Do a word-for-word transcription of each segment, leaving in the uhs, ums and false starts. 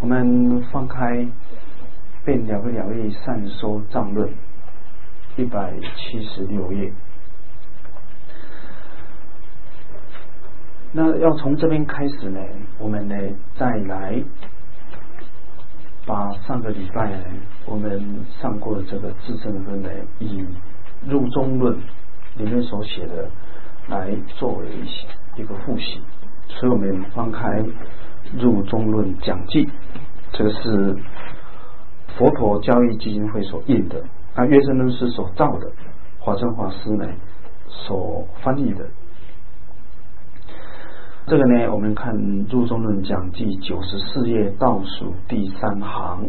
我们翻开《变了不了义善收藏论》一百七十六页。那要从这边开始呢，我们呢再来把上个礼拜呢我们上过的这个自证分呢，以入中论里面所写的来作为一个复习。所以我们翻开入中论讲记，这个是佛陀教育基金会所印的，那月生论师所造的，华正法师呢所翻译的。这个呢，我们看入中论讲记九十四页倒数第三行，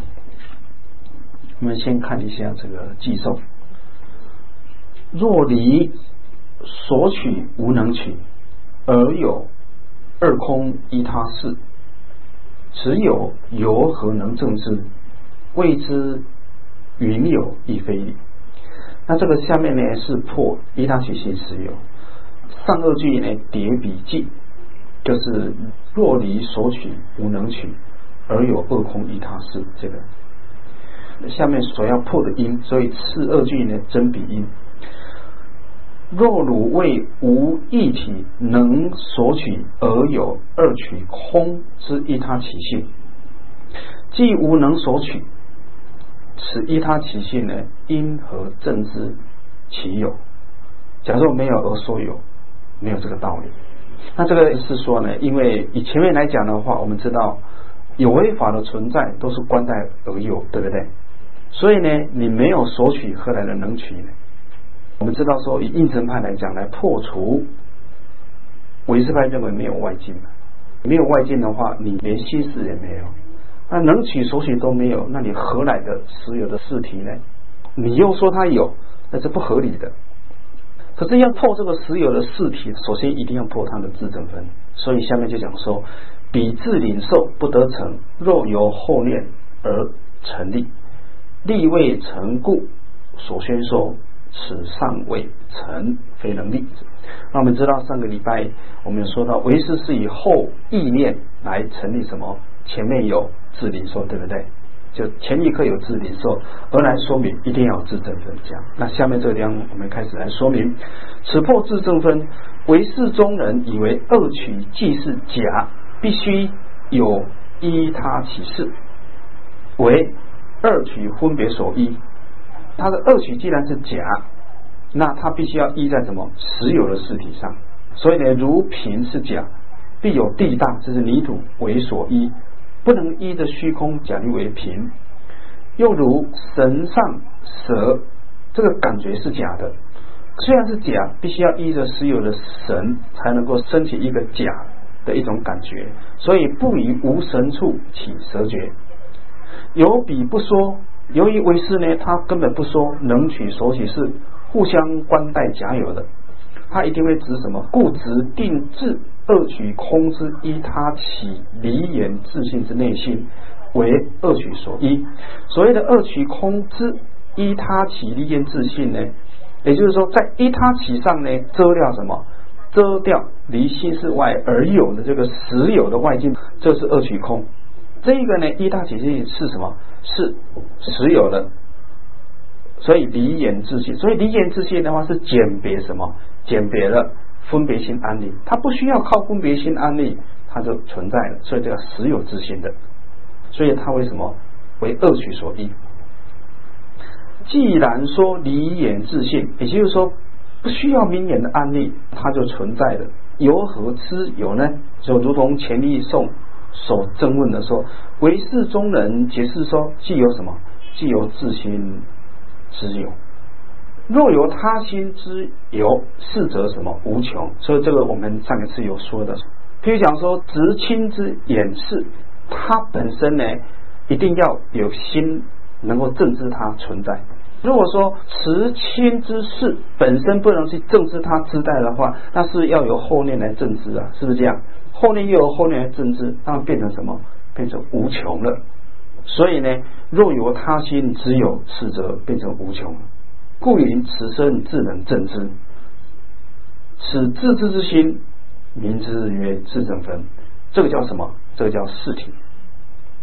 我们先看一下这个记诵：若离所取无能取，而有二空依他事，此有由何能证之？谓之云有亦非理。那这个下面呢是破依他取性实有，上二句呢叠笔记，就是若离所取无能取，而有二空依他事，这个下面所要破的音，所以次二句呢真笔音。若汝谓无一体能所取而有二取空之依他起性，既无能所取，此依他起性呢，因何证之其有？假若没有而说有，没有这个道理。那这个是说呢，因为以前面来讲的话，我们知道有为法的存在都是观待而有，对不对？所以呢，你没有所取，何来的能取呢？我们知道说，以应成派来讲，来破除唯识派认为没有外境，没有外境的话，你连心识也没有，那能取所取都没有，那你何来的实有的事体呢？你又说它有，那是不合理的。可是要破这个实有的事体，首先一定要破它的自证分。所以下面就讲说，彼自领受不得成，若由后念而成立，立未成故，所宣说此尚未成，非能立。那我们知道上个礼拜我们有说到，唯识是以后意念来成立什么？前面有自领受，对不对？就前一刻有自领受，而来说明一定要有自证分讲。那下面这个地方我们开始来说明，此破自证分，唯识中人以为二取既是假，必须有依他起事，为二取分别所依。它的二取既然是假，那它必须要依在什么实有的事体上。所以呢，如瓶是假，必有地大，这是泥土为所依，不能依着虚空假立为瓶。又如神上蛇，这个感觉是假的，虽然是假，必须要依着实有的神才能够升起一个假的一种感觉，所以不以无神处起蛇觉。有彼不说，由于唯识呢，他根本不说能取所取是互相观待假有的，他一定会指什么？故指定自二取空之依他起离言自性之内心为二取所依。所谓的二取空之依他起离言自性呢，也就是说在依他起上呢遮掉什么？遮掉离心事外而有的这个实有的外境，这是二取空。这个呢依他起性是什么？是实有的，所以离言自性。所以离言自性的话是鉴别什么？鉴别了分别心安立，它不需要靠分别心安立，它就存在了，所以这个实有自性的。所以它为什么为二取所依？既然说离言自性，也就是说不需要明眼的安立，它就存在了。由何知有呢？就如同前立颂所争问的说，唯识中人解释说，既有什么？既有自心之有，若有他心之有，是则什么？无穷。所以这个我们上一次有说的，譬如讲说执亲之眼识，它本身呢一定要有心能够证知它存在。如果说持亲之事本身不能去证知它自在的话，那是要由后念来证知啊，是不是这样？后念又有后念来证知，那变成什么？变成无穷了。所以呢，若有他心之有，是则变成无穷。故云此身自能证知，此自知之心，名之曰自证分。这个叫什么？这个叫事体。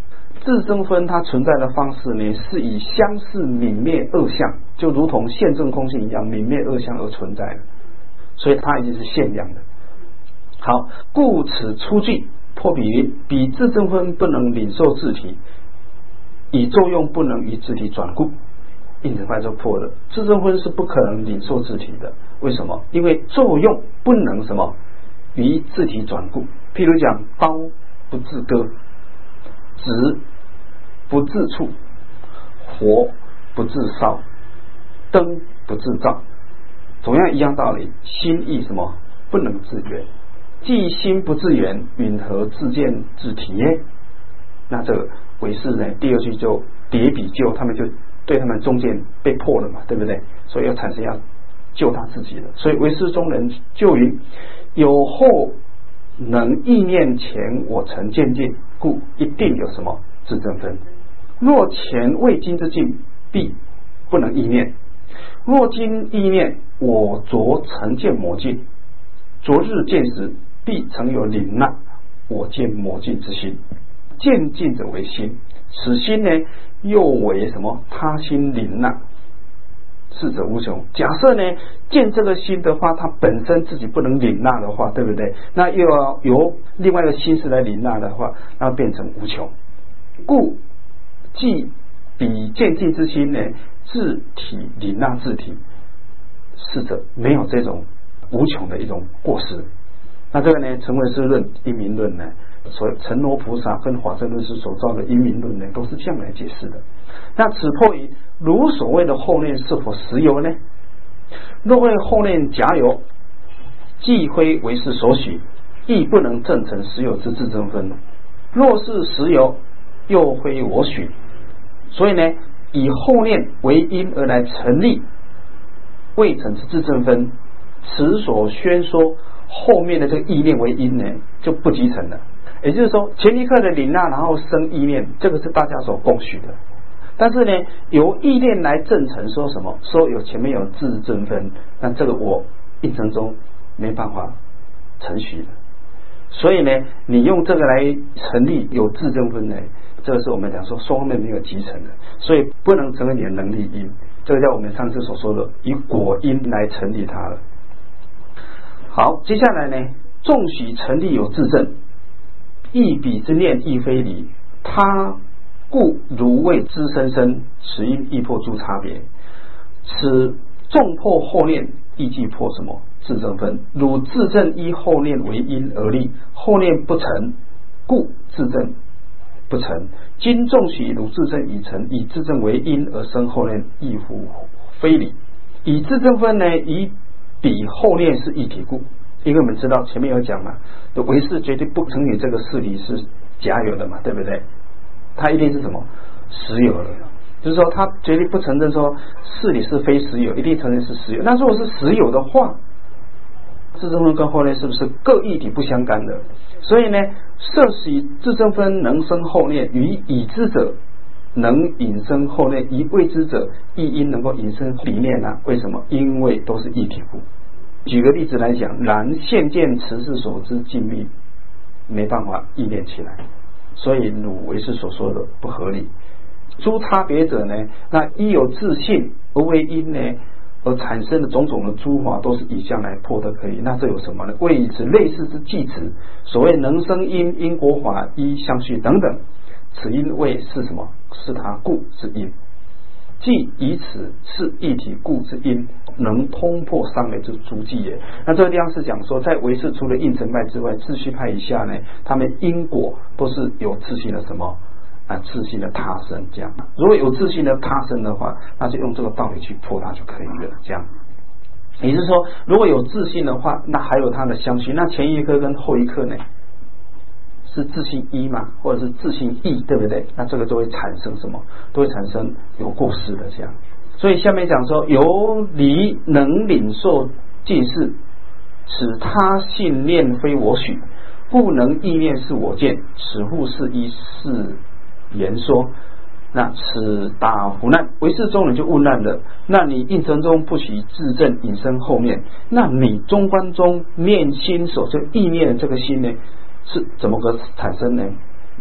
自证分它存在的方式呢，是以相似泯灭二相，就如同现证空性一样，泯灭二相而存在的，所以它已经是现量的。好，故此出句破比喻，彼自证分不能领受自体，以作用不能与自体转故。因此它就破了，自证分是不可能领受自体的。为什么？因为作用不能什么与自体转故。譬如讲，刀不自割，纸不自触，火不自烧，灯不自照。同样一样道理，心意什么不能自圆，既心不自圆，允何自见自体耶？那这个唯识呢，第二句就叠比救，他们就对他们中间被破了嘛，对不对？所以要产生要救他自己了。所以唯识中人就云：有后能意念前我曾渐进，故一定有什么自证分。若前未经之境，必不能意念；若今意念，我昨曾见魔境，昨日见时，必曾有领纳我见魔境之心。渐进者为心，此心呢又为什么他心领纳，是者无穷。假设呢见这个心的话，它本身自己不能领纳的话，对不对？那又要由另外一个心识来领纳的话，那变成无穷。故即彼渐进之心呢，自体领纳自体，是者没有这种无穷的一种过失。那这个呢，成唯识论、因明论呢，所以成罗菩萨跟法身论师所造的因明论呢，都是这样来解释的。那此破于如所谓的后念是否实有呢？若谓后念假有，既非唯识所许，亦不能证成实有之自证分。若是实有，又非我许。所以呢，以后念为因而来成立未成之自证分，此所宣说后面的这个意念为因呢，就不集成了。也就是说，前一刻的领纳，然后生意念，这个是大家所共许的。但是呢，由意念来证成说什么？说有前面有自证分，那这个我应成中没办法承许的。所以呢，你用这个来成立有自证分呢，这个是我们讲说双方面没有集成的，所以不能成为你的能力因。这个叫我们上次所说的以果因来成立它了。好，接下来呢，纵许成立有自证，一彼之念亦非理，他故如谓知生生，此因亦破诸差别。此纵破后念，亦即破什么自证分？如自证依后念为因而立，后念不成，故自证不成。今纵许如自证已成，以自证为因而生后念，亦复非理。以自证分呢，以比后念是一体故。因为我们知道前面有讲嘛，唯识绝对不承认这个事理是假有的嘛，对不对？它一定是什么实有的，就是说它绝对不承认说事理是非实有，一定承认是实有。那如果是实有的话，自证分跟后念是不是各一体不相干的？所以呢，设使自证分能生后念，与已知者能引生后念，以未知者亦因能够引生理念啊？为什么？因为都是一体故。举个例子来讲，然现见持世所知静密，没办法意念起来，所以汝唯识所说的不合理。诸差别者呢，那一有自信而为因呢，而产生的种种的诸法都是以相来破的，可以。那这有什么呢？谓以此类似之计词，所谓能生因、因果法、依相续等等，此因谓是什么？是他故之因。即以此是一体故之因，能通破三昧之诸迹也。那这个地方是讲说，在唯识除了应成派之外，秩序派以下呢，他们因果都是有自性的什么啊？自性的他生这样。如果有自性的他生的话，那就用这个道理去破它就可以了。这样，也就是说，如果有自性的话，那还有它的相续。那前一刻跟后一刻呢？是自性一嘛，或者是自性异，对不对？那这个都会产生什么？都会产生有过失的这样。所以下面讲说，由离能领受尽事，此他信念非我许，不能意念是我见，此复是依是言说。那此打胡难，唯识中人就问难了。那你应成中不许自证引生后面，那你中观中念心所就意念的这个心呢？是怎么个产生呢？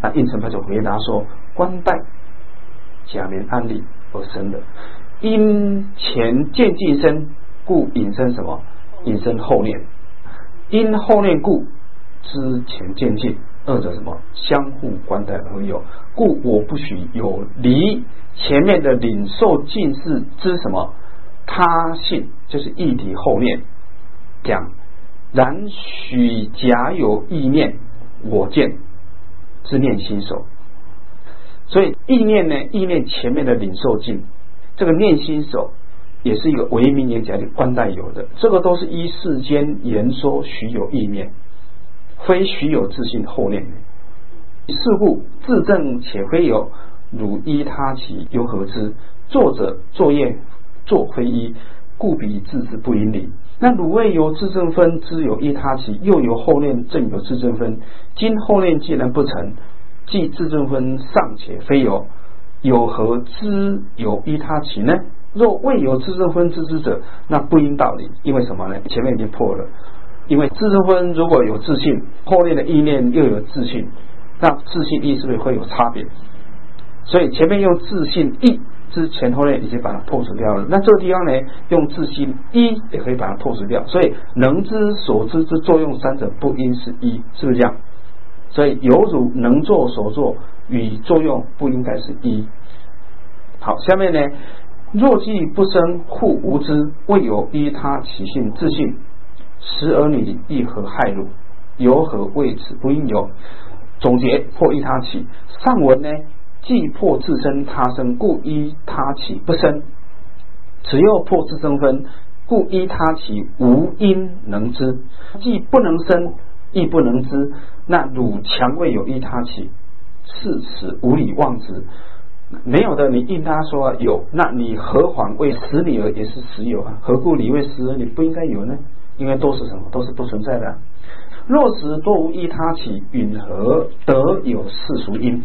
那应成派就回答说：官带假名安立而生的，因前渐进生，故引生什么？引生后念。因后念故知前渐进，二者什么？相互官带而有。故我不许有离前面的领受尽事之什么他性，就是异体后念讲。然许假有意念我见之念心手。所以意念呢，意念前面的领受尽，这个念心手也是一个唯名言假的官带有的，这个都是依世间言说许有意念，非许有自性后念。是故自证且非有，汝依他起犹何知？作者作业作非一，故彼自之不应理。那汝谓由自证分知有依他起，又由后念正有自证分，今后念既然不成，即自证分尚且非有，有何知有依他起呢？若未有自证分知之者，那不应道理。因为什么呢？前面已经破了。因为自证分如果有自信，后念的意念又有自信，那自信意是不是会有差别？所以前面用自信意之前后念已经把它破除掉了，那这个地方呢，用自信一也可以把它破除掉。所以能知所知之作用三者不应是一，是不是这样？所以有汝能作所作与作用不应该是一。好，下面呢，若既不生互无知，未有依他起性自性，时儿女亦何害汝？有何为此不应有？总结破依他起。上文呢，既破自生他生，故依他起不生；此又破自生分，故依他起无因能知。既不能生，亦不能知，那汝强为有依他起，是此无理妄执。没有的，你应他说有，那你何妨为实理而也是实有啊？何故你为实而你不应该有呢？因为都是什么？都是不存在的、啊。若实多无依他起，允何得有世俗因？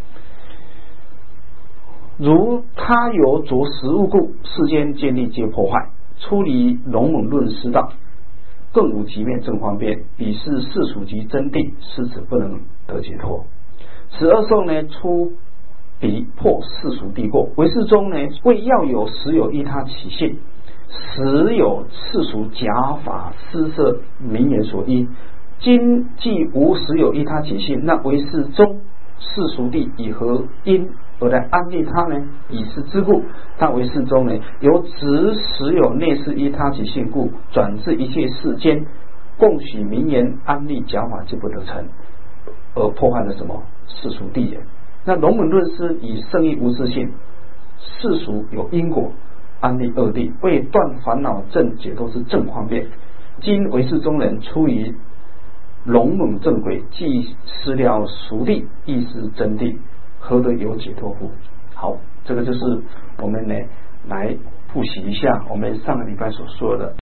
如他有着实物故，世间建立皆破坏，出离龙猛论师道，更无极面正方便，彼是世俗及真谛，是此不能得解脱。此二受呢，出彼破世俗谛过。唯世中呢，为要有实有依他起性，实有世俗假法施设名言所依。今既无实有依他起性，那唯世中世俗谛以何因而来安立他呢？以是之故，他为世中呢，由直实有内视依他起性故，转至一切世间共许名言安立假法，皆不得成，而破坏了什么世俗谛也。那龙门论师以圣义无自性，世俗有因果，安立二谛，为断烦恼正解脱之正方便。今唯世中人出于龙猛正轨，既失了俗谛，亦是真谛，何得有解脱乎？好，这个就是我们呢来复习一下我们上个礼拜所说的。